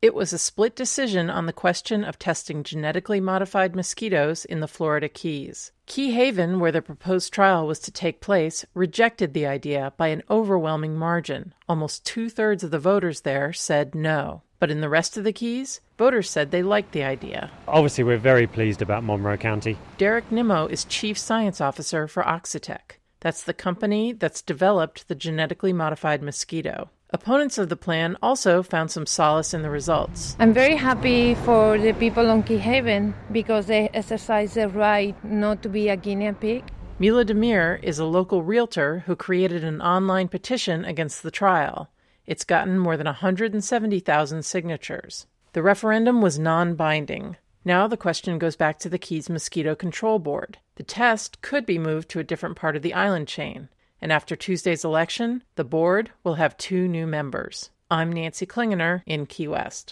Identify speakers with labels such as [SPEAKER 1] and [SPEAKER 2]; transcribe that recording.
[SPEAKER 1] It was a split decision on the question of testing genetically modified mosquitoes in the Florida Keys. Key Haven, where the proposed trial was to take place, rejected the idea by an overwhelming margin. Almost 2/3 of the voters there said no. But in the rest of the Keys, voters said they liked the idea.
[SPEAKER 2] Obviously, we're very pleased about Monroe County.
[SPEAKER 1] Derek Nimmo is Chief Science Officer for Oxitec. That's the company that's developed the genetically modified mosquito. Opponents of the plan also found some solace in the results.
[SPEAKER 3] I'm very happy for the people on Key Haven because they exercise their right not to be a guinea pig.
[SPEAKER 1] Mila Demir is a local realtor who created an online petition against the trial. It's gotten more than 170,000 signatures. The referendum was non-binding. Now the question goes back to the Keys Mosquito Control Board. The test could be moved to a different part of the island chain. And after Tuesday's election, the board will have 2 new members. I'm Nancy Klingener in Key West.